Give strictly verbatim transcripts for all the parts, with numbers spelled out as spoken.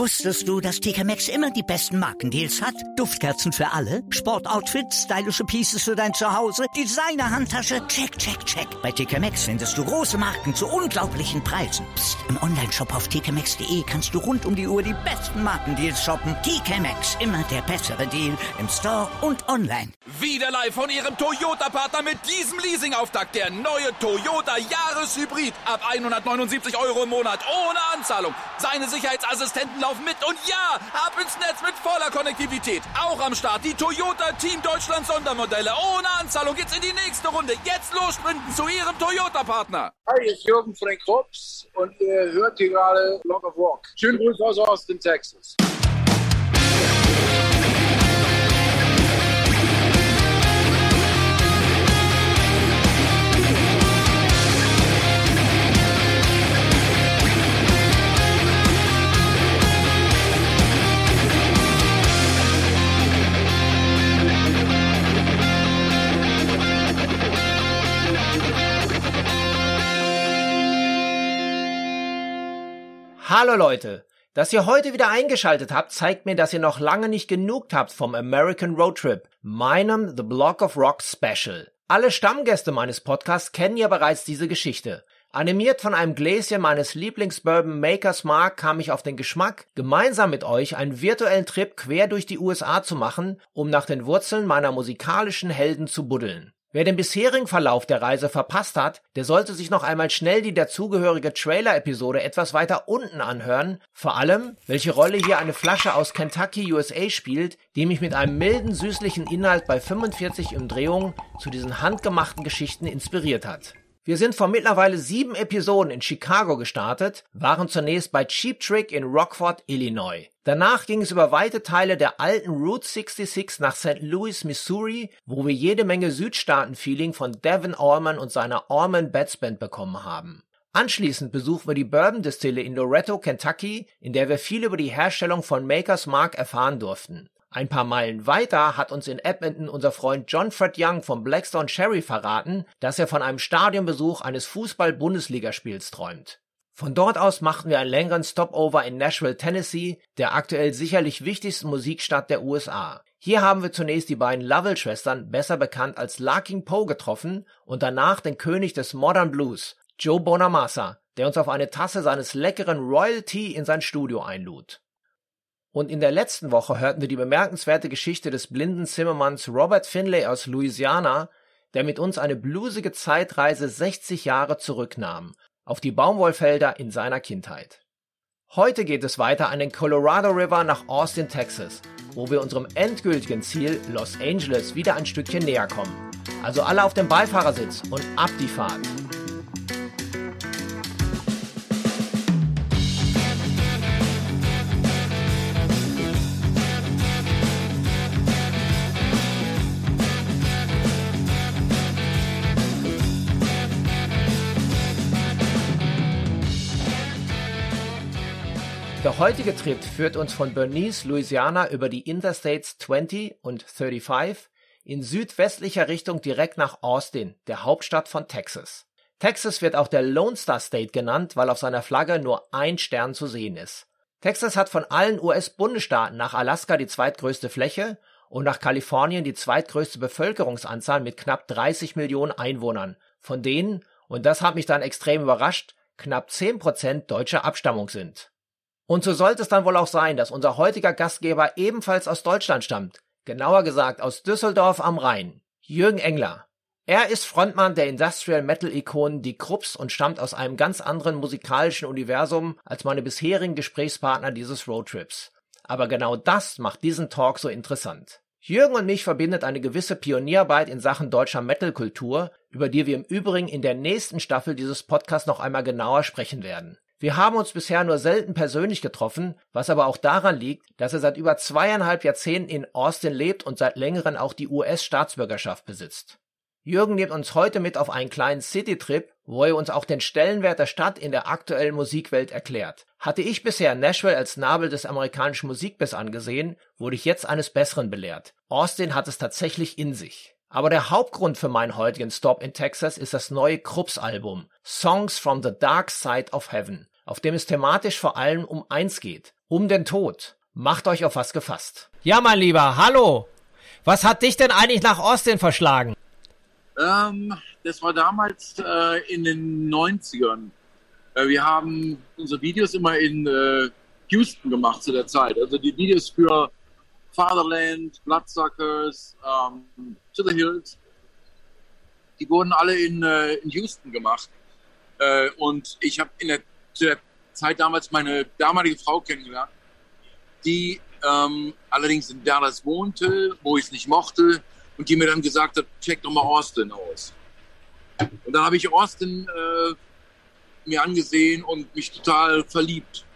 Wusstest du, dass T K Maxx immer die besten Markendeals hat? Duftkerzen für alle, Sportoutfits, stylische Pieces für dein Zuhause, Designer-Handtasche, check, check, check. Bei T K Maxx findest du große Marken zu unglaublichen Preisen. Psst. Im Onlineshop auf t k maxx punkt d e kannst du rund um die Uhr die besten Markendeals shoppen. T K Maxx, immer der bessere Deal im Store und online. Wieder live von Ihrem Toyota-Partner mit diesem Leasing-Auftakt. Der neue Toyota Jahreshybrid. Ab hundertneunundsiebzig Euro im Monat ohne Anzahlung. Seine Sicherheitsassistenten laufen mit und ja, ab ins Netz mit voller Konnektivität. Auch am Start die Toyota Team Deutschland Sondermodelle. Ohne Anzahlung geht's in die nächste Runde. Jetzt los sprinten zu Ihrem Toyota-Partner. Hi, hier ist Jürgen von den Krups und ihr hört hier gerade Log of Rock. Schönen Gruß aus Austin, Texas. Hallo Leute, dass ihr heute wieder eingeschaltet habt, zeigt mir, dass ihr noch lange nicht genug habt vom American Road Trip, meinem The Block of Rock Special. Alle Stammgäste meines Podcasts kennen ja bereits diese Geschichte. Animiert von einem Gläschen meines Lieblingsbourbon Maker's Mark kam ich auf den Geschmack, gemeinsam mit euch einen virtuellen Trip quer durch die U S A zu machen, um nach den Wurzeln meiner musikalischen Helden zu buddeln. Wer den bisherigen Verlauf der Reise verpasst hat, der sollte sich noch einmal schnell die dazugehörige Trailer-Episode etwas weiter unten anhören, vor allem, welche Rolle hier eine Flasche aus Kentucky, U S A spielt, die mich mit einem milden, süßlichen Inhalt bei fünfundvierzig Umdrehungen zu diesen handgemachten Geschichten inspiriert hat. Wir sind vor mittlerweile sieben Episoden in Chicago gestartet, waren zunächst bei Cheap Trick in Rockford, Illinois. Danach ging es über weite Teile der alten Route sechsundsechzig nach Saint Louis, Missouri, wo wir jede Menge Südstaaten-Feeling von Devin Allman und seiner Allman Betts Band bekommen haben. Anschließend besuchen wir die Bourbon-Distille in Loretto, Kentucky, in der wir viel über die Herstellung von Maker's Mark erfahren durften. Ein paar Meilen weiter hat uns in Edmonton unser Freund John Fred Young vom Blackstone Cherry verraten, dass er von einem Stadionbesuch eines Fußball-Bundesligaspiels träumt. Von dort aus machten wir einen längeren Stopover in Nashville, Tennessee, der aktuell sicherlich wichtigsten Musikstadt der U S A. Hier haben wir zunächst die beiden Lovell-Schwestern, besser bekannt als Larkin Poe, getroffen und danach den König des Modern Blues, Joe Bonamassa, der uns auf eine Tasse seines leckeren Royal Tea in sein Studio einlud. Und in der letzten Woche hörten wir die bemerkenswerte Geschichte des blinden Zimmermanns Robert Finlay aus Louisiana, der mit uns eine bluesige Zeitreise sechzig Jahre zurücknahm, auf die Baumwollfelder in seiner Kindheit. Heute geht es weiter an den Colorado River nach Austin, Texas, wo wir unserem endgültigen Ziel Los Angeles wieder ein Stückchen näher kommen. Also alle auf dem Beifahrersitz und ab die Fahrt! Der heutige Trip führt uns von Bernice, Louisiana über die Interstates zwanzig und fünfunddreißig in südwestlicher Richtung direkt nach Austin, der Hauptstadt von Texas. Texas wird auch der Lone Star State genannt, weil auf seiner Flagge nur ein Stern zu sehen ist. Texas hat von allen U S-Bundesstaaten nach Alaska die zweitgrößte Fläche und nach Kalifornien die zweitgrößte Bevölkerungsanzahl mit knapp dreißig Millionen Einwohnern, von denen, und das hat mich dann extrem überrascht, knapp zehn Prozent deutscher Abstammung sind. Und so sollte es dann wohl auch sein, dass unser heutiger Gastgeber ebenfalls aus Deutschland stammt, genauer gesagt aus Düsseldorf am Rhein, Jürgen Engler. Er ist Frontmann der Industrial-Metal-Ikonen Die Krups und stammt aus einem ganz anderen musikalischen Universum als meine bisherigen Gesprächspartner dieses Roadtrips. Aber genau das macht diesen Talk so interessant. Jürgen und mich verbindet eine gewisse Pionierarbeit in Sachen deutscher Metal-Kultur, über die wir im Übrigen in der nächsten Staffel dieses Podcasts noch einmal genauer sprechen werden. Wir haben uns bisher nur selten persönlich getroffen, was aber auch daran liegt, dass er seit über zweieinhalb Jahrzehnten in Austin lebt und seit längerem auch die U S-Staatsbürgerschaft besitzt. Jürgen nimmt uns heute mit auf einen kleinen City-Trip, wo er uns auch den Stellenwert der Stadt in der aktuellen Musikwelt erklärt. Hatte ich bisher Nashville als Nabel des amerikanischen Musikbiss angesehen, wurde ich jetzt eines Besseren belehrt. Austin hat es tatsächlich in sich. Aber der Hauptgrund für meinen heutigen Stop in Texas ist das neue Krups-Album Songs from the Dark Side of Heaven, auf dem es thematisch vor allem um eins geht, um den Tod. Macht euch auf was gefasst. Ja, mein Lieber, hallo. Was hat dich denn eigentlich nach Austin verschlagen? Ähm, das war damals äh, in den neunzigern. Äh, wir haben unsere Videos immer in äh, Houston gemacht zu der Zeit. Also die Videos für Fatherland, Bloodsuckers, ähm, To the Hills, die wurden alle in, äh, in Houston gemacht. Äh, und ich habe in der, zu der Zeit damals meine damalige Frau kennengelernt, die ähm, allerdings in Dallas wohnte, wo ich es nicht mochte, und die mir dann gesagt hat, check doch mal Austin aus. Und dann habe ich Austin äh, mir angesehen und mich total verliebt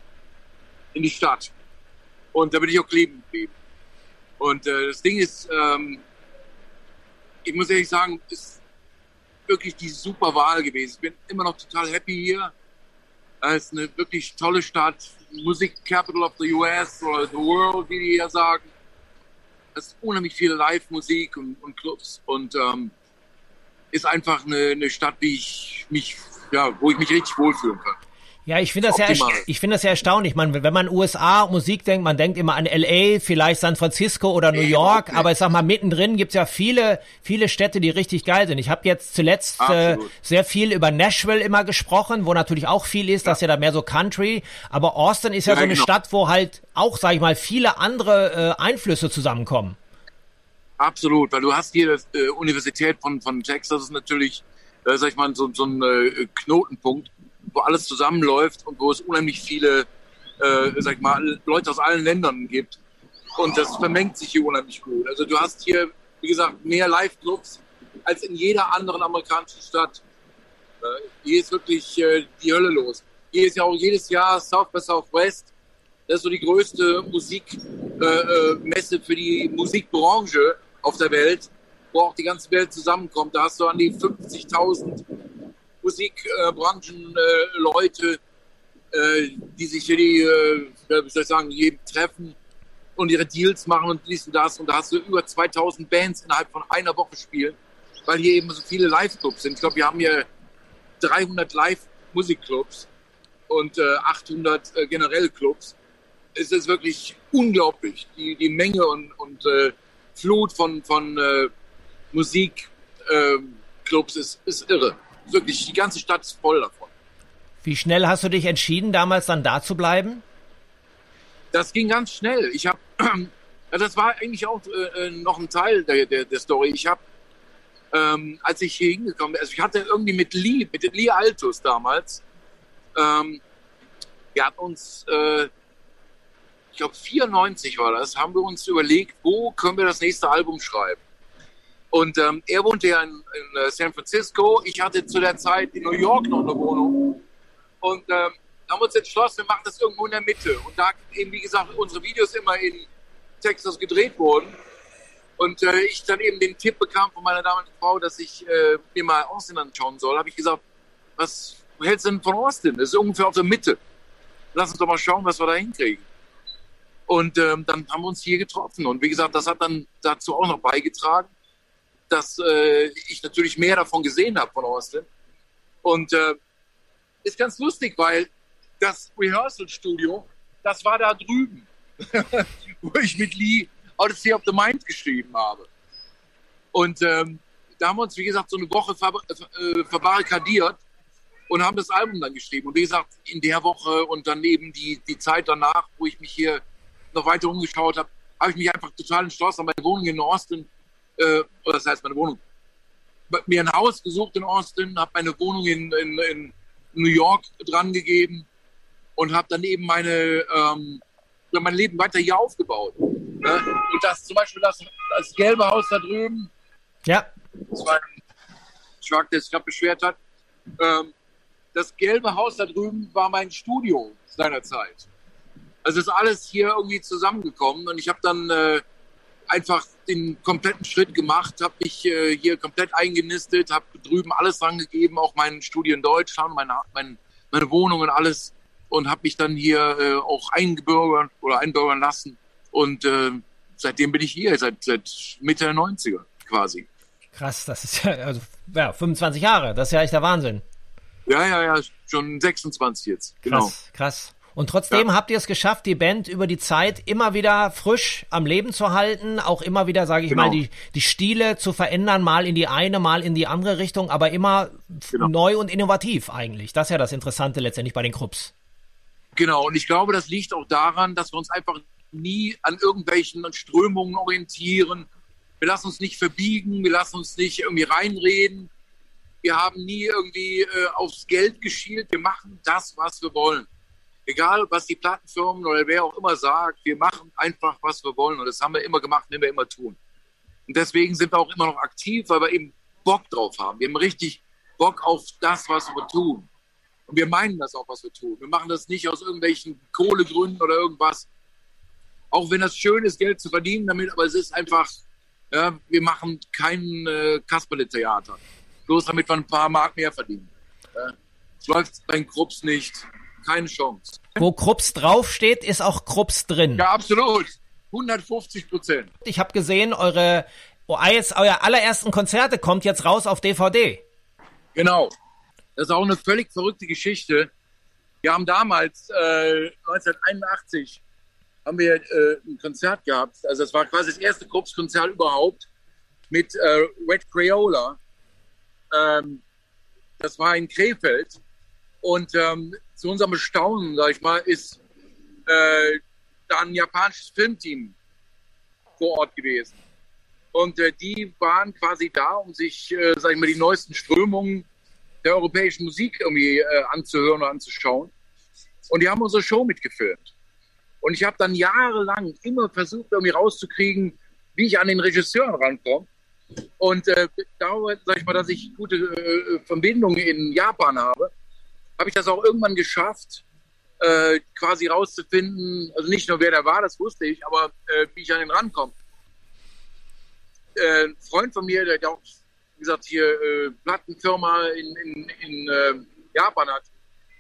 in die Stadt. Und da bin ich auch kleben geblieben. Und äh, das Ding ist, ähm, ich muss ehrlich sagen, ist wirklich die super Wahl gewesen. Ich bin immer noch total happy hier. Es ist eine wirklich tolle Stadt. Musik Capital of the U S oder the World, wie die hier sagen. Es ist unheimlich viel Live-Musik und, und Clubs. Und ähm, ist einfach eine, eine Stadt, die ich mich, ja, wo ich mich richtig wohlfühlen kann. Ja, ich finde das ja, ich finde das ja erstaunlich. Man, wenn man U S A Musik denkt, man denkt immer an L A, vielleicht San Francisco oder New York, aber ich sag mal, mittendrin gibt's ja viele, viele Städte, die richtig geil sind. Ich habe jetzt zuletzt äh, sehr viel über Nashville immer gesprochen, wo natürlich auch viel ist, ja. Das ist ja da mehr so Country, aber Austin ist ja, ja so eine genau. Stadt, wo halt auch, sag ich mal, viele andere äh, Einflüsse zusammenkommen. Absolut, weil du hast hier die äh, Universität von, von Texas, ist natürlich, äh, sag ich mal, so, so ein äh, Knotenpunkt, wo alles zusammenläuft und wo es unheimlich viele, äh, sag ich mal, Leute aus allen Ländern gibt. Und das vermengt sich hier unheimlich gut. Also du hast hier, wie gesagt, mehr Live-Clubs als in jeder anderen amerikanischen Stadt. Äh, hier ist wirklich äh, die Hölle los. Hier ist ja auch jedes Jahr South by Southwest. Das ist so die größte Musikmesse äh, für die Musikbranche auf der Welt, wo auch die ganze Welt zusammenkommt. Da hast du an die fünfzigtausend Musikbranchenleute, äh, äh, die sich hier die, äh, wie soll ich sagen, jeden treffen und ihre Deals machen und dies und das. Und da hast du über zweitausend Bands innerhalb von einer Woche spielen, weil hier eben so viele Live-Clubs sind. Ich glaube, wir haben hier dreihundert Live-Musikclubs und äh, achthundert äh, generell Clubs. Es ist wirklich unglaublich, die, die Menge und, und äh, Flut von, von äh, Musikclubs äh, ist, ist irre. Wirklich, die ganze Stadt ist voll davon. Wie schnell hast du dich entschieden, damals dann da zu bleiben? Das ging ganz schnell. Ich habe, ja, das war eigentlich auch äh, noch ein Teil der, der, der Story. Ich habe, ähm, als ich hier hingekommen bin, also ich hatte irgendwie mit Lee, mit Lee Altus damals, ähm, wir hatten uns, äh, ich glaube vierundneunzig war das, haben wir uns überlegt, wo können wir das nächste Album schreiben. Und ähm, er wohnte ja in, in uh, San Francisco. Ich hatte zu der Zeit in New York noch eine Wohnung. Und ähm, haben uns entschlossen, wir machen das irgendwo in der Mitte. Und da eben, wie gesagt, unsere Videos immer in Texas gedreht wurden. Und äh, ich dann eben den Tipp bekam von meiner damaligen Frau, dass ich äh, mir mal Austin anschauen soll. Habe ich gesagt, was hältst du denn von Austin? Das ist ungefähr auf der Mitte. Lass uns doch mal schauen, was wir da hinkriegen. Und ähm, dann haben wir uns hier getroffen. Und wie gesagt, das hat dann dazu auch noch beigetragen, dass äh, ich natürlich mehr davon gesehen habe von Austin. Und äh, ist ganz lustig, weil das Rehearsal-Studio, das war da drüben, wo ich mit Lee Odyssey of the Mind geschrieben habe. Und ähm, da haben wir uns, wie gesagt, so eine Woche ver äh, verbarrikadiert und haben das Album dann geschrieben. Und wie gesagt, in der Woche und dann eben die, die Zeit danach, wo ich mich hier noch weiter umgeschaut habe, habe ich mich einfach total entschlossen, meine Wohnung in Austin, äh, oder das heißt meine Wohnung, mir ein Haus gesucht in Austin, habe meine Wohnung in, in, in New York dran gegeben und habe dann eben meine, ähm, mein Leben weiter hier aufgebaut. Ne? Und das zum Beispiel das, das gelbe Haus da drüben, ja, das war ein Truck, der sich gerade beschwert hat, ähm, das gelbe Haus da drüben war mein Studio seinerzeit. Also ist alles hier irgendwie zusammengekommen und ich habe dann äh, einfach den kompletten Schritt gemacht, habe mich äh, hier komplett eingenistet, habe drüben alles dran gegeben, auch mein Studio in Deutschland, meine, mein, meine Wohnung und alles und habe mich dann hier äh, auch eingebürgert oder einbürgern lassen und äh, seitdem bin ich hier, seit, seit Mitte der neunziger quasi. Krass, das ist ja, also ja, fünfundzwanzig Jahre, das ist ja echt der Wahnsinn. Ja, ja, ja, schon sechsundzwanzig jetzt, genau. Krass, krass. Und trotzdem ja. habt ihr es geschafft, die Band über die Zeit immer wieder frisch am Leben zu halten, auch immer wieder, sage ich genau. mal, die, die Stile zu verändern, mal in die eine, mal in die andere Richtung, aber immer genau. neu und innovativ eigentlich. Das ist ja das Interessante letztendlich bei den Krupps. Genau, und ich glaube, das liegt auch daran, dass wir uns einfach nie an irgendwelchen Strömungen orientieren. Wir lassen uns nicht verbiegen, wir lassen uns nicht irgendwie reinreden. Wir haben nie irgendwie äh, aufs Geld geschielt. Wir machen das, was wir wollen. Egal, was die Plattenfirmen oder wer auch immer sagt, wir machen einfach, was wir wollen. Und das haben wir immer gemacht, wenn wir immer tun. Und deswegen sind wir auch immer noch aktiv, weil wir eben Bock drauf haben. Wir haben richtig Bock auf das, was wir tun. Und wir meinen das auch, was wir tun. Wir machen das nicht aus irgendwelchen Kohlegründen oder irgendwas. Auch wenn das schön ist, Geld zu verdienen damit, aber es ist einfach, ja, wir machen kein äh, Kasperle-Theater. Bloß damit wir ein paar Mark mehr verdienen. Ja. Es läuft bei den Krupps nicht. Keine Chance. Wo Krupps draufsteht, ist auch Krupps drin. Ja, absolut. hundertfünfzig Prozent. Ich habe gesehen, eure, euer allerersten Konzerte kommt jetzt raus auf D V D. Genau. Das ist auch eine völlig verrückte Geschichte. Wir haben damals, äh, neunzehnhunderteinundachtzig, haben wir äh, ein Konzert gehabt. Also das war quasi das erste Krupps-Konzert überhaupt mit äh, Red Crayola. Ähm, das war in Krefeld. Und ähm, zu unserem Erstaunen, sag ich mal, ist äh, da ein japanisches Filmteam vor Ort gewesen. Und äh, die waren quasi da, um sich, äh, sag ich mal, die neuesten Strömungen der europäischen Musik irgendwie äh, anzuhören oder anzuschauen. Und die haben unsere Show mitgefilmt. Und ich habe dann jahrelang immer versucht, irgendwie rauszukriegen, wie ich an den Regisseur rankomme. Und äh, darüber, sag ich mal, dass ich gute äh, Verbindungen in Japan habe, habe ich das auch irgendwann geschafft, äh, quasi rauszufinden, also nicht nur wer der war, das wusste ich, aber äh, wie ich an den rankomme. Äh, ein Freund von mir, der auch, wie gesagt, hier äh, Plattenfirma in, in, in äh, Japan hat,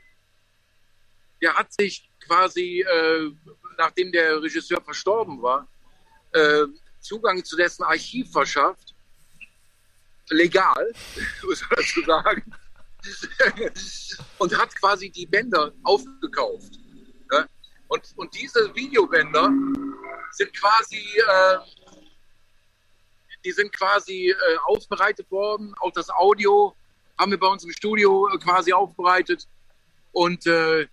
der hat sich quasi, äh, nachdem der Regisseur verstorben war, äh, Zugang zu dessen Archiv verschafft, legal, muss man dazu sagen, und hat quasi die Bänder aufgekauft. Ja? Und, und diese Videobänder sind quasi, äh, die sind quasi äh, aufbereitet worden. Auch das Audio haben wir bei uns im Studio äh, quasi aufbereitet. Und äh,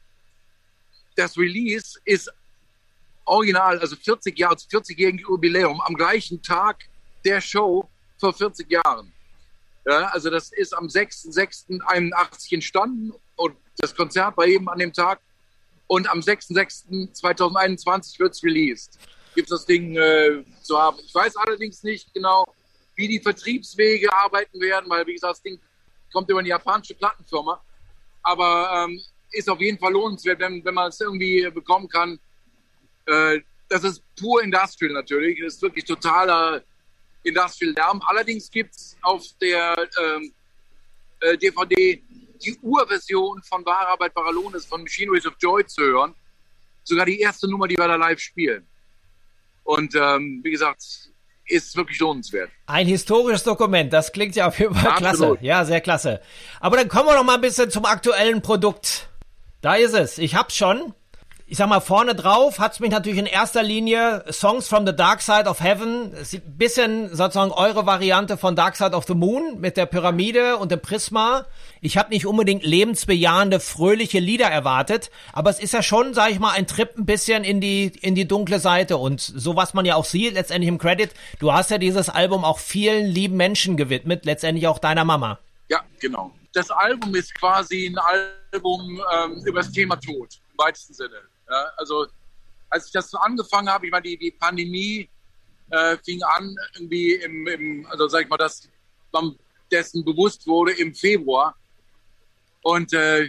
das Release ist original, also vierzig Jahre, also vierzigjährigen Jubiläum, am gleichen Tag der Show vor vierzig Jahren. Ja, also das ist am sechster sechster einundachtzig entstanden und das Konzert war eben an dem Tag. Und am sechster sechster zweitausendeinundzwanzig wird es released. Gibt es das Ding äh, zu haben. Ich weiß allerdings nicht genau, wie die Vertriebswege arbeiten werden, weil, wie gesagt, das Ding kommt über eine japanische Plattenfirma. Aber ähm, ist auf jeden Fall lohnenswert, wenn, wenn man es irgendwie bekommen kann. Äh, das ist pur Industrial natürlich. Das ist wirklich totaler Industrial Lärm. Allerdings gibt es auf der ähm, äh, D V D die Urversion von Wahre Arbeit, wahrer Lohn ist von Machineries of Joy zu hören. Sogar die erste Nummer, die wir da live spielen. Und ähm, wie gesagt, ist wirklich lohnenswert. Ein historisches Dokument, das klingt ja auf jeden Fall Absolut. Klasse. Ja, sehr klasse. Aber dann kommen wir noch mal ein bisschen zum aktuellen Produkt. Da ist es. Ich hab's schon. Ich sag mal, vorne drauf hat's mich natürlich in erster Linie Songs from the Dark Side of Heaven. Es ist ein bisschen sozusagen eure Variante von Dark Side of the Moon mit der Pyramide und dem Prisma. Ich habe nicht unbedingt lebensbejahende, fröhliche Lieder erwartet, aber es ist ja schon, sag ich mal, ein Trip ein bisschen in die in die dunkle Seite. Und so, was man ja auch sieht, letztendlich im Credit, du hast ja dieses Album auch vielen lieben Menschen gewidmet, letztendlich auch deiner Mama. Ja, genau. Das Album ist quasi ein Album ähm, über das Thema Tod, im weitesten Sinne. Ja, also als ich das so angefangen habe, ich meine, die, die Pandemie äh, fing an irgendwie im, im, also sag ich mal, dass man dessen bewusst wurde im Februar. Und äh,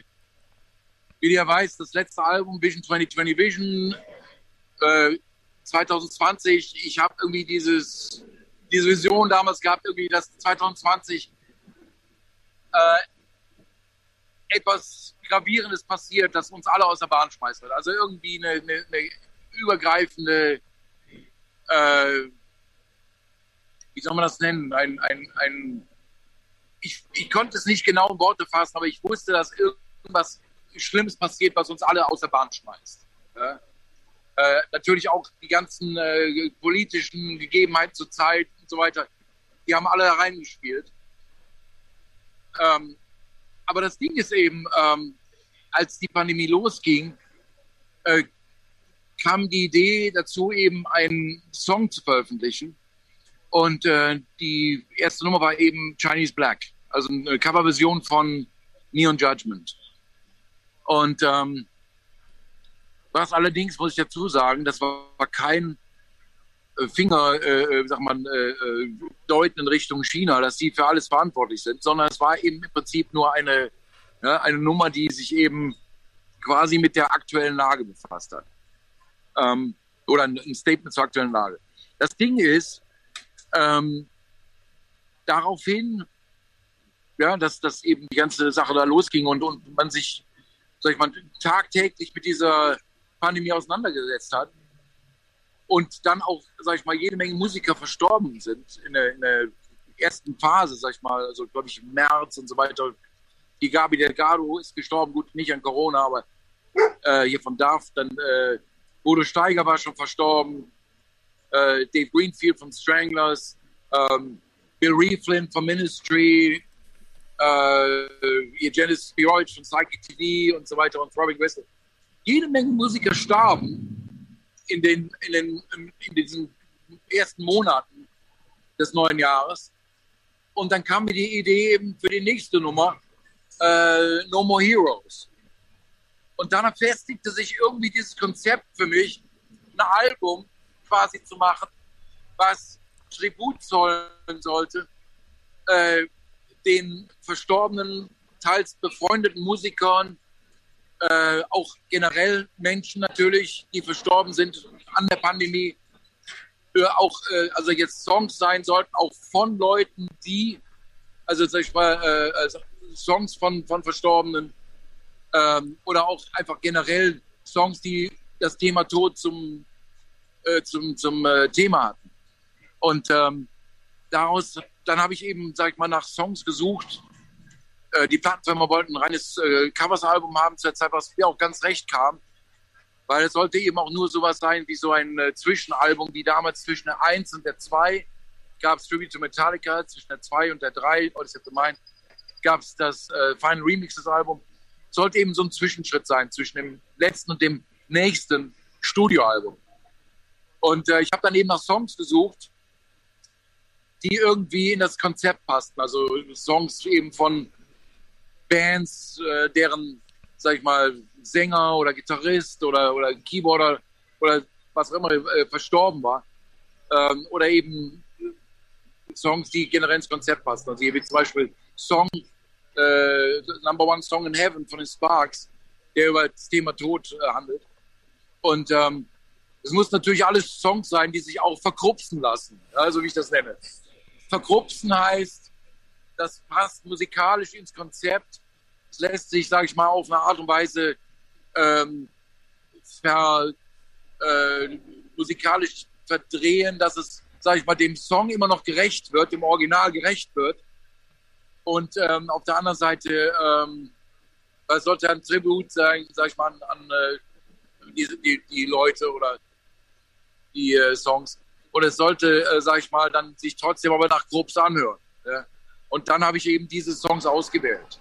wie ihr weiß, das letzte Album Vision zwanzig zwanzig Vision äh, zwanzig zwanzig, ich habe irgendwie dieses diese Vision damals gehabt, irgendwie, dass zwanzig zwanzig äh, etwas Gravierendes passiert, das uns alle aus der Bahn schmeißt. Also irgendwie eine, eine, eine übergreifende, äh, wie soll man das nennen? Ein, ein, ein, ich, ich konnte es nicht genau in Worte fassen, aber ich wusste, dass irgendwas Schlimmes passiert, was uns alle aus der Bahn schmeißt. Ja? Äh, natürlich auch die ganzen äh, politischen Gegebenheiten zur Zeit und so weiter, die haben alle reingespielt. Ähm, aber das Ding ist eben, ähm, als die Pandemie losging, äh, kam die Idee dazu, eben einen Song zu veröffentlichen. Und äh, die erste Nummer war eben Chinese Black, also eine Coverversion von Neon Judgment. Und ähm, was allerdings, muss ich dazu sagen, das war kein äh, Finger, äh, sag mal, äh, deuten in Richtung China, dass sie für alles verantwortlich sind, sondern es war eben im Prinzip nur eine, ja, eine Nummer, die sich eben quasi mit der aktuellen Lage befasst hat. Ähm, oder ein, ein Statement zur aktuellen Lage. Das Ding ist, ähm, daraufhin, ja, dass, dass eben die ganze Sache da losging und, und man sich, sag ich mal, tagtäglich mit dieser Pandemie auseinandergesetzt hat und dann auch, sag ich mal, jede Menge Musiker verstorben sind in der, in der ersten Phase, sag ich mal, also glaube ich im März und so weiter. Die Gabi Delgado ist gestorben, gut, nicht an Corona, aber äh, hier von D A F, dann äh, Bodo Steiger war schon verstorben, äh, Dave Greenfield von Stranglers, ähm, Bill Rieflin von Ministry, äh, Janis Spiroic von Psychic T V und so weiter und Robin Wessel. Jede Menge Musiker starben in, den, in, den, in diesen ersten Monaten des neuen Jahres. Und dann kam mir die Idee eben für die nächste Nummer, äh, No More Heroes. Und dann festigte sich irgendwie dieses Konzept für mich, ein Album quasi zu machen, was Tribut zollen sollte, äh, den verstorbenen, teils befreundeten Musikern, äh, auch generell Menschen natürlich, die verstorben sind an der Pandemie, äh, auch äh, also jetzt Songs sein sollten, auch von Leuten, die, also sag ich mal, äh, also Songs von, von Verstorbenen ähm, oder auch einfach generell Songs, die das Thema Tod zum, äh, zum, zum äh, Thema hatten. Und ähm, daraus, dann habe ich eben, sag ich mal, nach Songs gesucht. Äh, die Plattenfirma wollten ein reines äh, Covers-Album haben zur Zeit, was mir auch ganz recht kam, weil es sollte eben auch nur sowas sein wie so ein äh, Zwischenalbum, wie damals zwischen der eins und der zwei gab es Tribute to Metallica, zwischen der zwei und der drei, oder ich hätte gemeint, gab es das äh, Final Remixes-Album. Sollte eben so ein Zwischenschritt sein zwischen dem letzten und dem nächsten Studioalbum. Und äh, ich habe dann eben nach Songs gesucht, die irgendwie in das Konzept passten. Also Songs eben von Bands, äh, deren, sag ich mal, Sänger oder Gitarrist oder, oder Keyboarder oder was auch immer äh, verstorben war. Ähm, oder eben Songs, die generell ins Konzept passen. Also hier wie zum Beispiel Song, äh, Number One Song in Heaven von den Sparks, der über das Thema Tod äh, handelt. Und ähm, es muss natürlich alles Songs sein, die sich auch verkrupsen lassen, ja, so wie ich das nenne. Verkrupsen heißt, das passt musikalisch ins Konzept. Es lässt sich, sage ich mal, auf eine Art und Weise ähm, ver, äh, musikalisch verdrehen, dass es, sage ich mal, dem Song immer noch gerecht wird, dem Original gerecht wird. Und ähm, auf der anderen Seite ähm, es sollte ein Tribut sein, sage ich mal, an, an äh, die, die, die Leute oder die äh, Songs. Und es sollte, äh, sag ich mal, dann sich trotzdem aber nach Grobs anhören. Ja? Und dann habe ich eben diese Songs ausgewählt.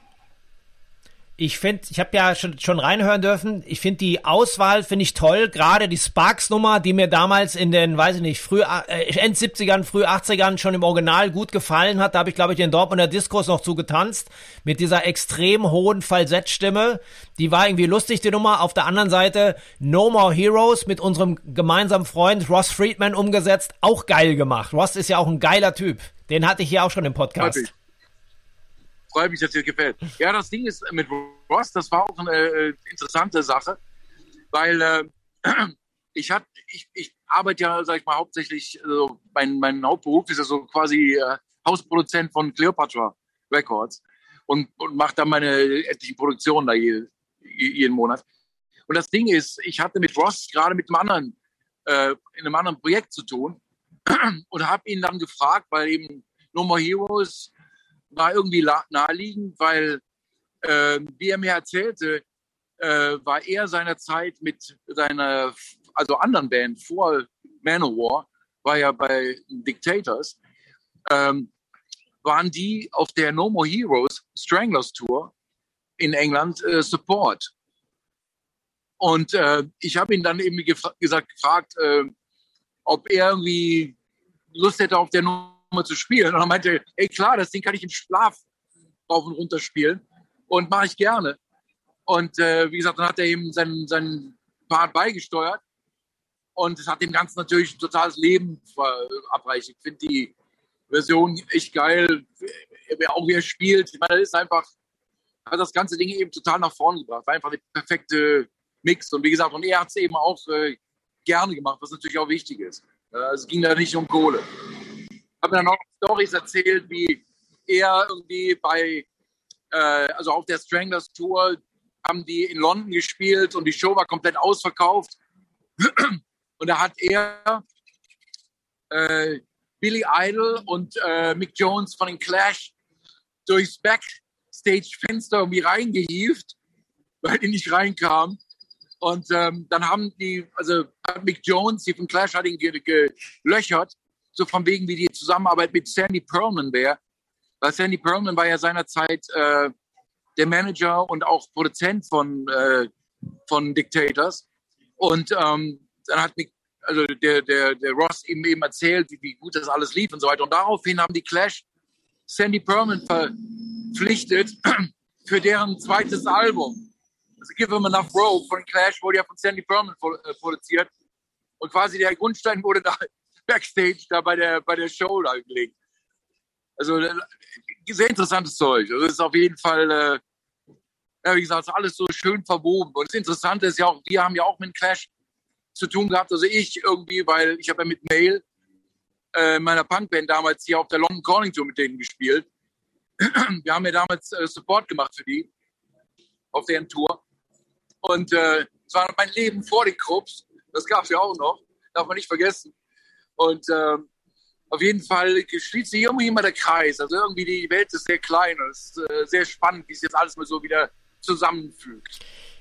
Ich finde, ich habe ja schon, schon reinhören dürfen, ich finde die Auswahl, finde ich toll, gerade die Sparks-Nummer, die mir damals in den, weiß ich nicht, früh, äh, End siebzigern, früh achtzigern schon im Original gut gefallen hat, da habe ich, glaube ich, den Dortmunder Diskurs noch zugetanzt, mit dieser extrem hohen Falsettstimme, die war irgendwie lustig, die Nummer. Auf der anderen Seite No More Heroes mit unserem gemeinsamen Freund Ross Friedman umgesetzt, auch geil gemacht. Ross ist ja auch ein geiler Typ, den hatte ich hier auch schon im Podcast. Freut mich, Freut mich dass dir gefällt. Ja, das Ding ist mit Ross, das war auch eine äh, interessante Sache, weil äh, ich, hat, ich, ich arbeite ja, sag ich mal, hauptsächlich, also mein, mein Hauptberuf ist ja so quasi äh, Hausproduzent von Cleopatra Records und, und mache da meine etlichen Produktionen da je, jeden Monat. Und das Ding ist, ich hatte mit Ross gerade mit einem anderen, äh, in einem anderen Projekt zu tun und habe ihn dann gefragt, weil eben No More Heroes war irgendwie naheliegend, weil, äh, wie er mir erzählte, äh, war er seinerzeit mit seiner, also anderen Band vor Manowar, war ja bei Dictators, ähm, waren die auf der No More Heroes Stranglers Tour in England äh, Support. Und äh, ich habe ihn dann eben gef- gesagt, gefragt, äh, ob er irgendwie Lust hätte, auf der Nummer zu spielen. Und er meinte, ey klar, das Ding kann ich im Schlaf rauf und runter spielen und mache ich gerne. Und äh, wie gesagt, dann hat er eben seinen, seinen Part beigesteuert und es hat dem Ganzen natürlich ein totales Leben verabreicht. Ich finde die Version echt geil, auch wie er spielt. Ich meine, das ist einfach, hat das ganze Ding eben total nach vorne gebracht. War einfach der perfekte Mix. Und wie gesagt, und er hat es eben auch äh, gerne gemacht, was natürlich auch wichtig ist. Äh, es ging da nicht um Kohle. Ich habe mir dann auch Storys erzählt, wie er irgendwie bei, äh, also auf der Stranglers Tour haben die in London gespielt und die Show war komplett ausverkauft. Und da hat er äh, Billy Idol und äh, Mick Jones von den Clash durchs Backstage-Fenster irgendwie reingehievt, weil die nicht reinkamen. Und ähm, dann haben die, also Mick Jones, die von Clash, hat ihn ge- gelöchert, so von wegen, wie die Zusammenarbeit mit Sandy Pearlman wäre. Weil Sandy Pearlman war ja seinerzeit äh, der Manager und auch Produzent von, äh, von Dictators. Und ähm, dann hat Mick, also der, der, der Ross eben, eben erzählt, wie, wie gut das alles lief und so weiter. Und daraufhin haben die Clash Sandy Pearlman verpflichtet für deren zweites Album. Also Give Him Enough Rope von Clash wurde ja von Sandy Pearlman äh, produziert. Und quasi der Grundstein wurde da Backstage da bei der, bei der Show da gelegt. Also sehr interessantes Zeug. Also das ist auf jeden Fall, äh, ja, wie gesagt, alles so schön verwoben. Und das Interessante ist ja auch, wir haben ja auch mit Clash zu tun gehabt. Also ich irgendwie, weil ich habe ja mit Mail äh, meiner Punkband damals hier auf der London Calling Tour mit denen gespielt. Wir haben ja damals äh, Support gemacht für die auf deren Tour. Und äh, es war mein Leben vor den Krupps. Das gab es ja auch noch. Darf man nicht vergessen. Und äh, auf jeden Fall schließt sich irgendwie immer der Kreis. Also irgendwie die Welt ist sehr klein und es ist äh, sehr spannend, wie es jetzt alles mal so wieder zusammenfügt.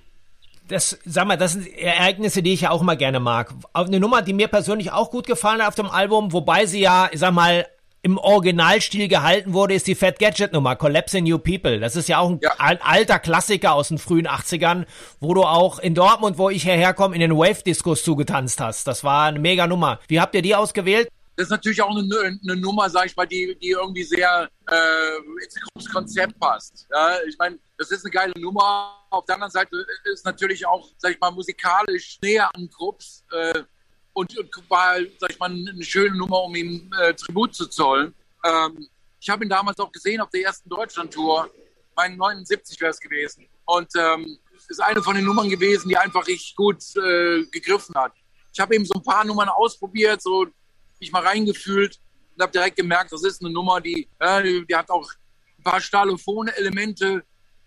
Das, sag mal, das sind Ereignisse, die ich ja auch immer gerne mag. Eine Nummer, die mir persönlich auch gut gefallen hat auf dem Album, wobei sie ja, ich sag mal, im Originalstil gehalten wurde, ist die Fat Gadget Nummer, Collapsing New People. Das ist ja auch ein ja. alter Klassiker aus den frühen achtzigern, wo du auch in Dortmund, wo ich hierher komme, in den Wave-Discos zugetanzt hast. Das war eine mega Nummer. Wie habt ihr die ausgewählt? Das ist natürlich auch eine, eine Nummer, sag ich mal, die, die irgendwie sehr äh, ins Konzept passt. Ja, ich meine, das ist eine geile Nummer. Auf der anderen Seite ist natürlich auch, sag ich mal, musikalisch näher an Krupps äh, und, und war, sag ich mal, eine schöne Nummer, um ihm äh, Tribut zu zollen. Ähm, ich habe ihn damals auch gesehen auf der ersten Deutschland-Tour. Mein neunundsiebzig wäre es gewesen. Und ähm, ist eine von den Nummern gewesen, die einfach richtig gut äh, gegriffen hat. Ich habe eben so ein paar Nummern ausprobiert, so mich mal reingefühlt und habe direkt gemerkt, das ist eine Nummer, die, ja, die, die hat auch ein paar Stalophone-Elemente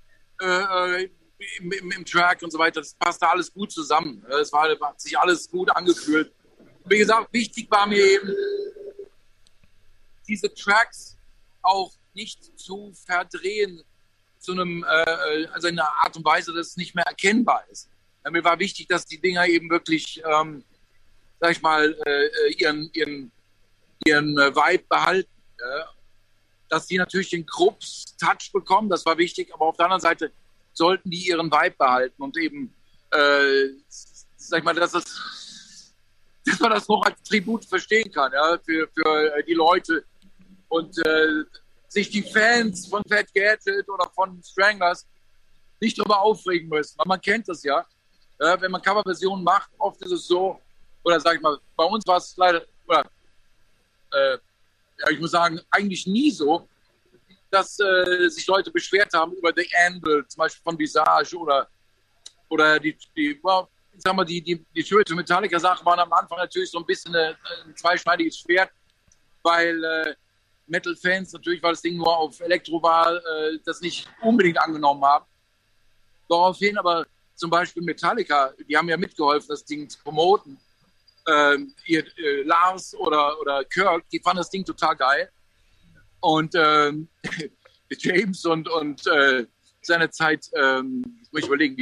äh, im, im, im Track und so weiter. Das passt da alles gut zusammen. Es war, hat sich alles gut angefühlt. Wie gesagt, wichtig war mir eben, diese Tracks auch nicht zu verdrehen zu einem, äh, also in einer Art und Weise, dass es nicht mehr erkennbar ist. Ja, mir war wichtig, dass die Dinger eben wirklich ähm, sag ich mal, äh, ihren, ihren, ihren äh, Vibe behalten. Äh, dass die natürlich den Krupps-Touch bekommen, das war wichtig, aber auf der anderen Seite sollten die ihren Vibe behalten und eben, äh, sag ich mal, dass, das, dass man das noch als Tribut verstehen kann, ja, für, für die Leute und äh, sich die Fans von Fat Gadget oder von Stranglers nicht darüber aufregen müssen, weil man kennt das ja. ja wenn man Coverversionen macht, oft ist es so, oder sag ich mal, bei uns war es leider, oder, äh, ja, ich muss sagen, eigentlich nie so, dass äh, sich Leute beschwert haben über The Anvil, zum Beispiel von Visage oder, oder die, die, well, ich sag mal, die, die, die Schuld für Metallica-Sachen waren am Anfang natürlich so ein bisschen eine, ein zweischneidiges Schwert, weil äh, Metal-Fans natürlich, weil das Ding nur auf Elektro war, äh, das nicht unbedingt angenommen haben. Daraufhin aber zum Beispiel Metallica, die haben ja mitgeholfen, das Ding zu promoten. Ähm, ihr, äh, Lars oder, oder Kirk, die fanden das Ding total geil. Und ähm, James und, und äh, seine Zeit, ähm, muss ich überlegen, wie,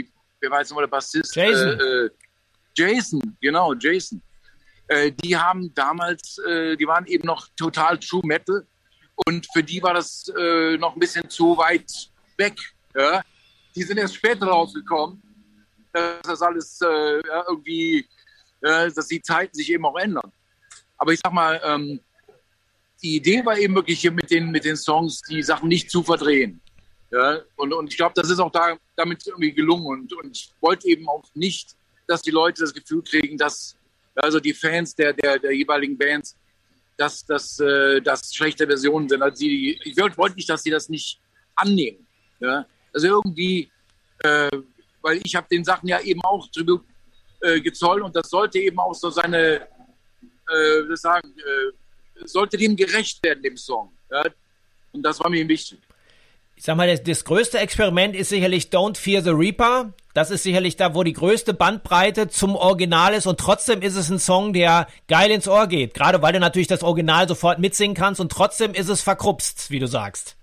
wer war jetzt nochmal der Bassist? Jason. Äh, äh, Jason, genau, Jason. Äh, die haben damals, äh, die waren eben noch total True Metal und für die war das äh, noch ein bisschen zu weit weg. Ja? Die sind erst später rausgekommen, dass das alles äh, ja, irgendwie, äh, dass die Zeiten sich eben auch ändern. Aber ich sag mal, ähm, die Idee war eben wirklich hier mit den, mit den Songs, die Sachen nicht zu verdrehen. Ja? Und, und ich glaube, das ist auch da, damit irgendwie gelungen. Und, und ich wollte eben auch nicht, dass die Leute das Gefühl kriegen, dass also die Fans der, der, der jeweiligen Bands, dass das äh, dass schlechte Versionen sind. Also die, ich wollte nicht, dass sie das nicht annehmen. Ja? Also irgendwie, äh, weil ich habe den Sachen ja eben auch Tribut äh, gezollt und das sollte eben auch so seine, äh, das sagen, äh, sollte dem gerecht werden, dem Song. Ja? Und das war mir eben wichtig. Ich sag mal, das, das größte Experiment ist sicherlich Don't Fear the Reaper. Das ist sicherlich da, wo die größte Bandbreite zum Original ist und trotzdem ist es ein Song, der geil ins Ohr geht. Gerade weil du natürlich das Original sofort mitsingen kannst und trotzdem ist es verkrupst, wie du sagst.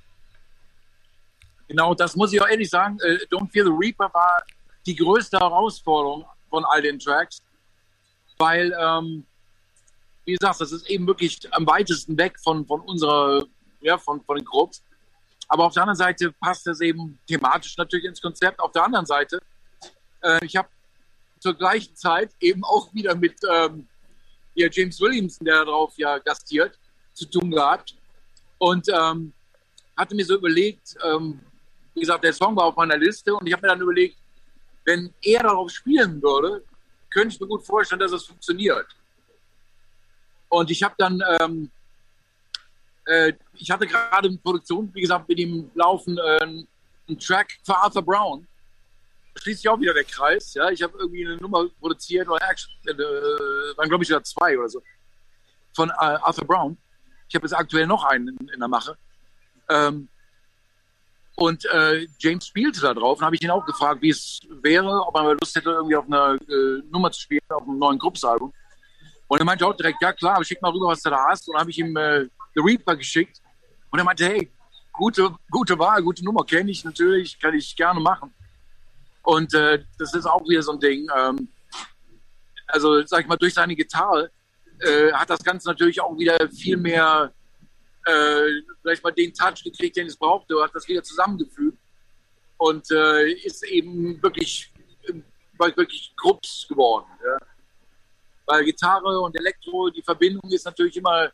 Genau, das muss ich auch ehrlich sagen. Don't Fear the Reaper war die größte Herausforderung von all den Tracks, weil, ähm, wie gesagt, das ist eben wirklich am weitesten weg von, von unserer, ja, von, von den Grupps. Aber auf der anderen Seite passt das eben thematisch natürlich ins Konzept. Auf der anderen Seite, äh, ich habe zur gleichen Zeit eben auch wieder mit ähm, ja, James Williamson, der darauf ja gastiert, zu tun gehabt. Und ähm, hatte mir so überlegt, ähm, wie gesagt, der Song war auf meiner Liste und ich habe mir dann überlegt, wenn er darauf spielen würde, könnte ich mir gut vorstellen, dass es funktioniert. Und ich habe dann... Ähm, Ich hatte gerade in Produktion, wie gesagt, mit ihm laufen äh, einen Track für Arthur Brown. Da schließt sich auch wieder der Kreis. Ja? Ich habe irgendwie eine Nummer produziert, oder äh, waren glaube ich sogar zwei oder so, von äh, Arthur Brown. Ich habe jetzt aktuell noch einen in, in der Mache. Ähm, und äh, James spielte da drauf und habe ich ihn auch gefragt, wie es wäre, ob er Lust hätte, irgendwie auf einer äh, Nummer zu spielen, auf einem neuen Grupps-Album. Und er meinte auch direkt, ja klar, schick mal rüber, was du da hast. Und dann habe ich ihm äh, The Reaper geschickt und er meinte, hey, gute, gute Wahl, gute Nummer, kenne ich natürlich, kann ich gerne machen. Und äh, das ist auch wieder so ein Ding. Ähm, also, sag ich mal, durch seine Gitarre äh, hat das Ganze natürlich auch wieder viel mehr, äh, vielleicht mal den Touch gekriegt, den es brauchte, hat das wieder zusammengefügt und äh, ist eben wirklich, wirklich Grupps geworden. Ja? Weil Gitarre und Elektro, die Verbindung ist natürlich immer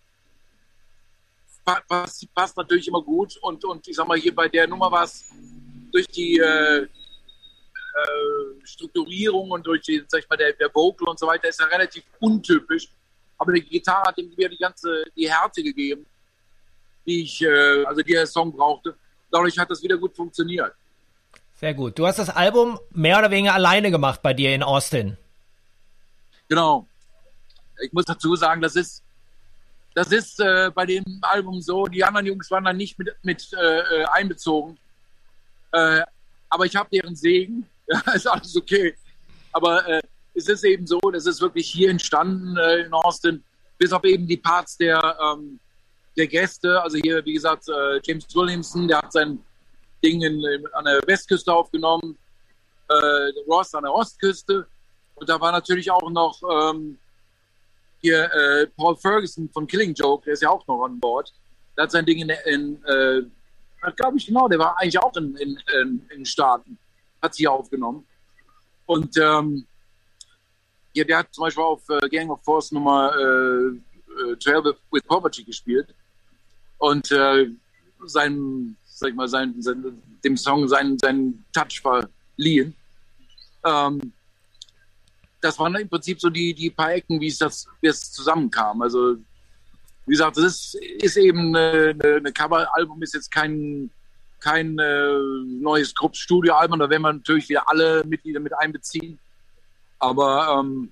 Passt, passt natürlich immer gut und, und ich sag mal, hier bei der Nummer war es durch die äh, äh, Strukturierung und durch die, sag ich mal, der, der Vocal und so weiter ist ja relativ untypisch, aber die Gitarre hat ihm wieder die ganze, die Härte gegeben, die ich, äh, also die der Song brauchte. Dadurch hat das wieder gut funktioniert. Sehr gut. Du hast das Album mehr oder weniger alleine gemacht bei dir in Austin. Genau. Ich muss dazu sagen, das ist Das ist äh, bei dem Album so, die anderen Jungs waren da nicht mit, mit äh, einbezogen. Äh, aber ich habe deren Segen. Ja, ist alles okay. Aber äh, es ist eben so, das ist wirklich hier entstanden äh, in Austin, bis auf eben die Parts der, ähm, der Gäste. Also hier, wie gesagt, äh, James Williamson, der hat sein Ding in, in, an der Westküste aufgenommen, äh, Ross an der Ostküste. Und da war natürlich auch noch... Ähm, Hier äh, Paul Ferguson von Killing Joke, der ist ja auch noch an Bord. Der hat sein Ding in, in äh, glaube ich genau, der war eigentlich auch in, in, in, in den Staaten, hat sich aufgenommen. Und ähm, ja, der hat zum Beispiel auf äh, Gang of Force Nummer äh, Trail with Poverty gespielt und äh, sein, sag ich mal, sein, sein, dem Song seinen, seinen Touch verliehen. Ähm, Das waren im Prinzip so die, die paar Ecken, wie es das wie es zusammenkam. Also, wie gesagt, das ist, ist eben eine, eine Cover-Album, ist jetzt kein, kein äh, neues Grupps-Studio-Album, da werden wir natürlich wieder alle Mitglieder mit einbeziehen. Aber ähm,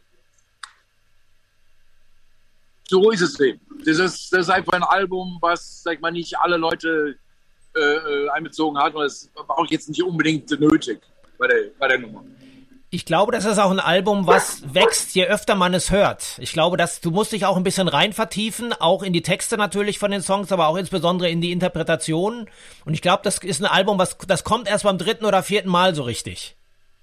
so ist es eben. Das ist, das ist einfach ein Album, was, sag ich mal, nicht alle Leute äh, einbezogen hat und es war auch jetzt nicht unbedingt nötig bei der, bei der Nummer. Ich glaube, das ist auch ein Album, was wächst, je öfter man es hört. Ich glaube, dass du musst dich auch ein bisschen rein vertiefen, auch in die Texte natürlich von den Songs, aber auch insbesondere in die Interpretationen. Und ich glaube, das ist ein Album, was das kommt erst beim dritten oder vierten Mal so richtig.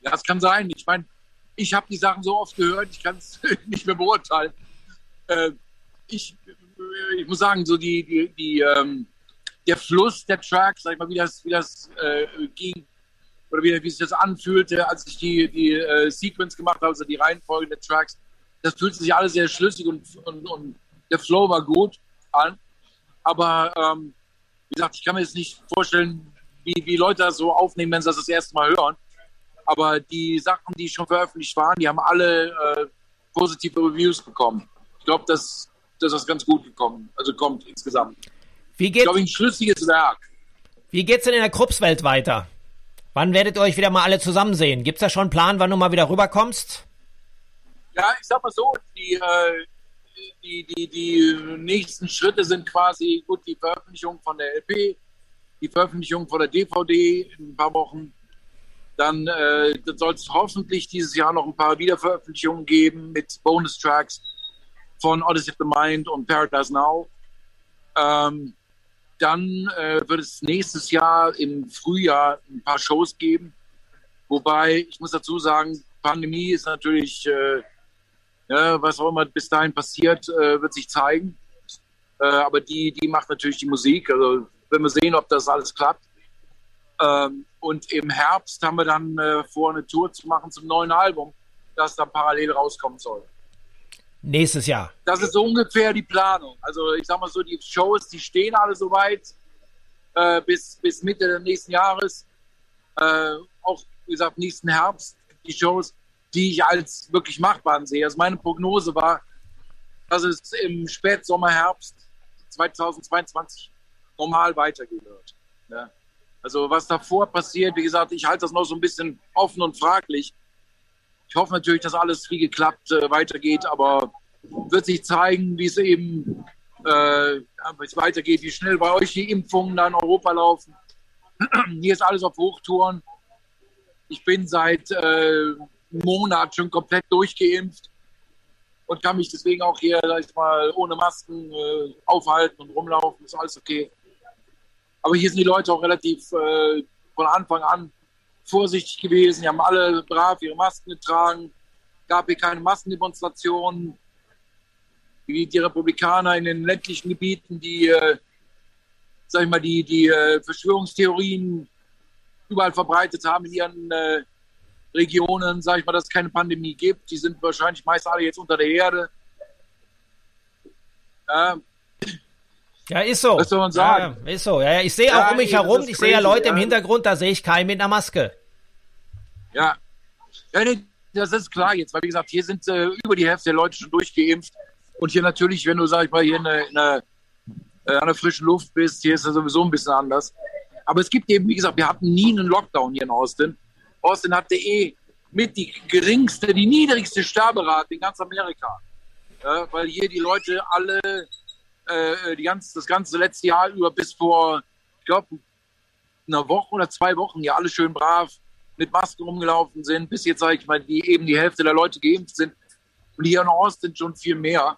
Ja, das kann sein. Ich meine, ich habe die Sachen so oft gehört, ich kann es nicht mehr beurteilen. Äh, ich, ich muss sagen, so die, die, die, ähm, der Fluss der Tracks, sag ich mal, wie das, wie das äh, ging, oder wie, wie sich das anfühlte, als ich die, die äh, Sequence gemacht habe, also die Reihenfolge der Tracks, das fühlte sich alles sehr schlüssig und, und, und der Flow war gut an. Aber ähm, wie gesagt, ich kann mir jetzt nicht vorstellen, wie, wie Leute das so aufnehmen, wenn sie das das erste Mal hören. Aber die Sachen, die schon veröffentlicht waren, die haben alle äh, positive Reviews bekommen. Ich glaube, dass, dass das ganz gut gekommen, also kommt insgesamt. Wie geht's, ich glaube, ein schlüssiges Werk. Wie geht's denn in der Krupps-Welt weiter? Wann werdet ihr euch wieder mal alle zusammen sehen? Gibt's da schon einen Plan, wann du mal wieder rüberkommst? Ja, ich sag mal so, die, äh, die, die, die nächsten Schritte sind quasi, gut, die Veröffentlichung von der L P, die Veröffentlichung von der D V D in ein paar Wochen. Dann äh, soll es hoffentlich dieses Jahr noch ein paar Wiederveröffentlichungen geben mit Bonus-Tracks von Odyssey of the Mind und Paradise Now. Ähm, dann äh, wird es nächstes Jahr im Frühjahr ein paar Shows geben. Wobei, ich muss dazu sagen, Pandemie ist natürlich, äh, ja, was auch immer bis dahin passiert, äh, wird sich zeigen. Äh, aber die, die macht natürlich die Musik. Also wenn wir sehen, ob das alles klappt. Ähm, und im Herbst haben wir dann äh, vor, eine Tour zu machen zum neuen Album, das dann parallel rauskommen soll. Nächstes Jahr. Das ist so ungefähr die Planung. Also ich sag mal so, die Shows, die stehen alle soweit äh, bis, bis Mitte des nächsten Jahres. Äh, auch, wie gesagt, nächsten Herbst die Shows, die ich als wirklich machbar sehe. Also meine Prognose war, dass es im Spätsommer, Herbst zweitausendzweiundzwanzig normal weitergehen wird. Ja. Also was davor passiert, wie gesagt, ich halte das noch so ein bisschen offen und fraglich. Ich hoffe natürlich, dass alles wie geklappt äh, weitergeht, aber wird sich zeigen, wie es eben äh, wie es weitergeht, wie schnell bei euch die Impfungen da in Europa laufen. Hier ist alles auf Hochtouren. Ich bin seit äh, einem Monat schon komplett durchgeimpft und kann mich deswegen auch hier, sag ich mal, ohne Masken äh, aufhalten und rumlaufen. Ist alles okay. Aber hier sind die Leute auch relativ äh, von Anfang an vorsichtig gewesen. Die haben alle brav ihre Masken getragen. Gab hier keine Massendemonstrationen. Wie die Republikaner in den ländlichen Gebieten, die, äh, sag ich mal, die, die äh, Verschwörungstheorien überall verbreitet haben in ihren äh, Regionen, sag ich mal, dass es keine Pandemie gibt. Die sind wahrscheinlich meist alle jetzt unter der Erde. Ja, ja, ist so. Was soll man sagen? Ja, ist so. Ja, ja. Ich sehe auch ja, um mich ey, herum, ich sehe ja Leute ja. im Hintergrund, da sehe ich keinen mit einer Maske. Ja, ja nee, das ist klar jetzt, weil wie gesagt, hier sind äh, über die Hälfte der Leute schon durchgeimpft. Und hier natürlich, wenn du, sag ich mal, hier in der, in der, äh, an der frischen Luft bist, hier ist das sowieso ein bisschen anders. Aber es gibt eben, wie gesagt, wir hatten nie einen Lockdown hier in Austin. Austin hatte eh mit die geringste, die niedrigste Sterberate in ganz Amerika. Ja, weil hier die Leute alle äh, die ganz, das ganze letzte Jahr über bis vor, ich glaube, einer Woche oder zwei Wochen ja alle schön brav mit Masken rumgelaufen sind, bis jetzt, sage ich mal, die eben die Hälfte der Leute geimpft sind. Und hier in Austin schon viel mehr.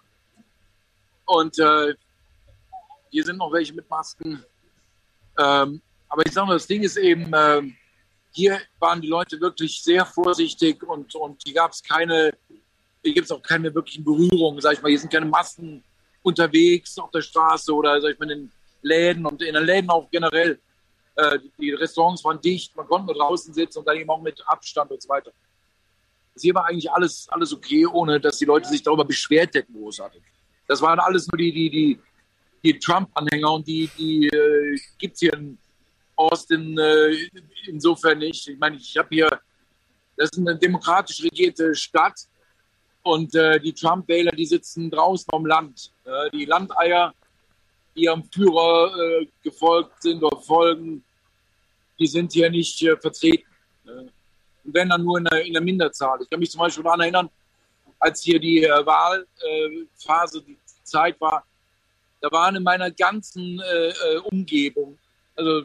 Und äh, hier sind noch welche mit Masken. Ähm, aber ich sage mal, das Ding ist eben, äh, hier waren die Leute wirklich sehr vorsichtig und, und hier gab es keine, hier gibt es auch keine wirklichen Berührungen, sag ich mal. Hier sind keine Masken unterwegs auf der Straße oder, sag ich mal, in den Läden und in den Läden auch generell. Äh, die Restaurants waren dicht, man konnte nur draußen sitzen und dann eben auch mit Abstand und so weiter. Also hier war eigentlich alles, alles okay, ohne dass die Leute sich darüber beschwert hätten, großartig. Das waren alles nur die, die, die, die Trump-Anhänger und die, die äh, gibt es hier in Austin äh, insofern nicht. Ich meine, ich habe hier, das ist eine demokratisch regierte Stadt und äh, die Trump-Wähler, die sitzen draußen am Land. Äh, die Landeier, die am Führer äh, gefolgt sind oder folgen, die sind hier nicht äh, vertreten. Äh, und wenn dann nur in der, in der Minderzahl. Ich kann mich zum Beispiel daran erinnern, als hier die äh, Wahlphase, äh, die Zeit war, da waren in meiner ganzen äh, äh, Umgebung, also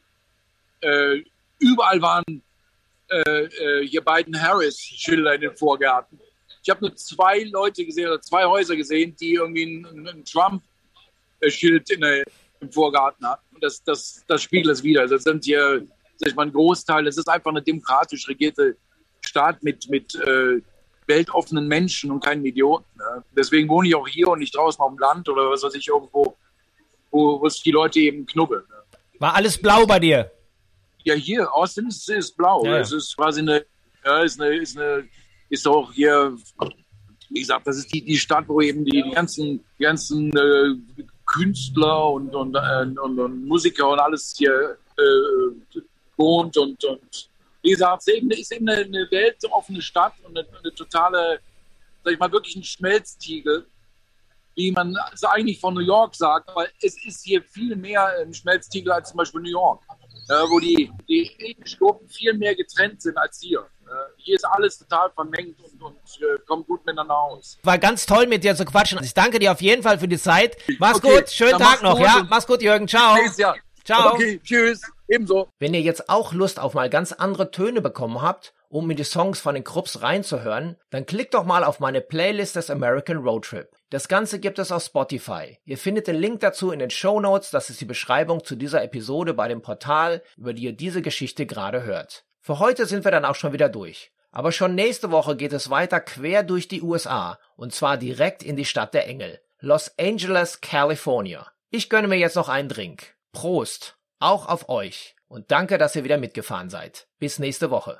äh, überall waren äh, äh, hier beiden Harris-Schilder in den Vorgärten. Ich habe nur zwei Leute gesehen, oder zwei Häuser gesehen, die irgendwie ein, ein Trump-Schild in der, im Vorgarten hatten. Und das, das, das spiegelt es wieder. Also das sind hier, sag ich mal, ein Großteil. Es ist einfach eine demokratisch regierte Staat mit, mit äh, weltoffenen Menschen und keinen Idioten. Ne? Deswegen wohne ich auch hier und nicht draußen auf dem Land oder was weiß ich, irgendwo, wo, wo es die Leute eben knubbeln. Ne? War alles blau bei dir? Ja, hier, Austin ist, ist blau. Ja. Es ist quasi eine, ja, ist eine, ist eine, ist auch hier, wie gesagt, das ist die, die Stadt, wo eben die, die ganzen, die ganzen äh, Künstler und, und, äh, und, und Musiker und alles hier äh, wohnt und, und wie gesagt, es ist eben, ist eben eine, eine weltoffene Stadt und eine, eine totale, sag ich mal, wirklich ein Schmelztiegel, wie man es eigentlich von New York sagt, aber es ist hier viel mehr ein Schmelztiegel als zum Beispiel New York, äh, wo die, die ethnischen Gruppen viel mehr getrennt sind als hier. Äh, hier ist alles total vermengt und, und äh, kommt gut miteinander aus. War ganz toll, mit dir zu quatschen. Ich danke dir auf jeden Fall für die Zeit. Mach's Okay, gut, schönen dann Tag mach's noch, gut ja? und- Mach's gut, Jürgen, ciao. Nächstes Jahr. Ciao. Okay, tschüss. Ebenso. Wenn ihr jetzt auch Lust auf mal ganz andere Töne bekommen habt, um in die Songs von den Krupps reinzuhören, dann klickt doch mal auf meine Playlist des American Road Trip. Das Ganze gibt es auf Spotify. Ihr findet den Link dazu in den Shownotes, das ist die Beschreibung zu dieser Episode bei dem Portal, über die ihr diese Geschichte gerade hört. Für heute sind wir dann auch schon wieder durch. Aber schon nächste Woche geht es weiter quer durch die U S A, und zwar direkt in die Stadt der Engel, Los Angeles, California. Ich gönne mir jetzt noch einen Drink. Prost! Auch auf euch. Und danke, dass ihr wieder mitgefahren seid. Bis nächste Woche.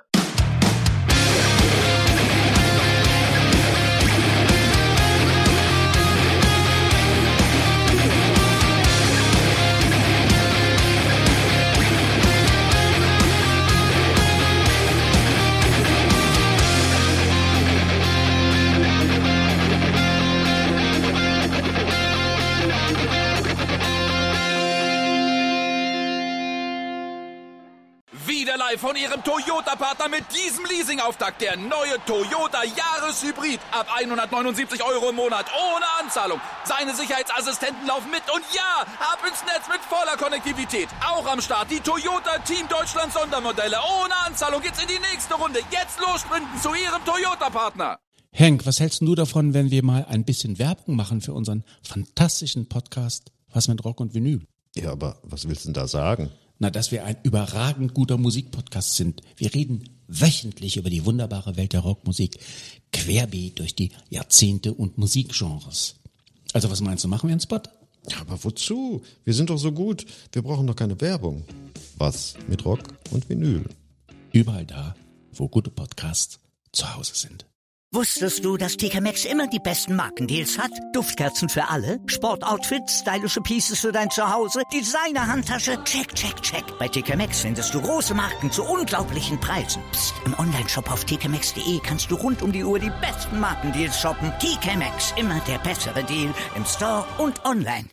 Wieder live von Ihrem Toyota-Partner mit diesem Leasing-Auftakt. Der neue Toyota Jahreshybrid. Ab hundertneunundsiebzig Euro im Monat. Ohne Anzahlung. Seine Sicherheitsassistenten laufen mit. Und ja, ab ins Netz mit voller Konnektivität. Auch am Start die Toyota Team Deutschland Sondermodelle. Ohne Anzahlung geht's in die nächste Runde. Jetzt los sprinten zu Ihrem Toyota-Partner. Henk, was hältst du davon, wenn wir mal ein bisschen Werbung machen für unseren fantastischen Podcast Was mit Rock und Vinyl? Ja, aber was willst du denn da sagen? Na, dass wir ein überragend guter Musikpodcast sind. Wir reden wöchentlich über die wunderbare Welt der Rockmusik, querbeet durch die Jahrzehnte und Musikgenres. Also was meinst du, machen wir einen Spot? Ja, aber wozu? Wir sind doch so gut. Wir brauchen doch keine Werbung. Was mit Rock und Vinyl? Überall da, wo gute Podcasts zu Hause sind. Wusstest du, dass T K Maxx immer die besten Markendeals hat? Duftkerzen für alle, Sportoutfits, stylische Pieces für dein Zuhause, Designer-Handtasche, check, check, check. Bei T K Maxx findest du große Marken zu unglaublichen Preisen. Psst. Im Onlineshop auf t k maxx punkt d e kannst du rund um die Uhr die besten Markendeals shoppen. T K Maxx, immer der bessere Deal im Store und online.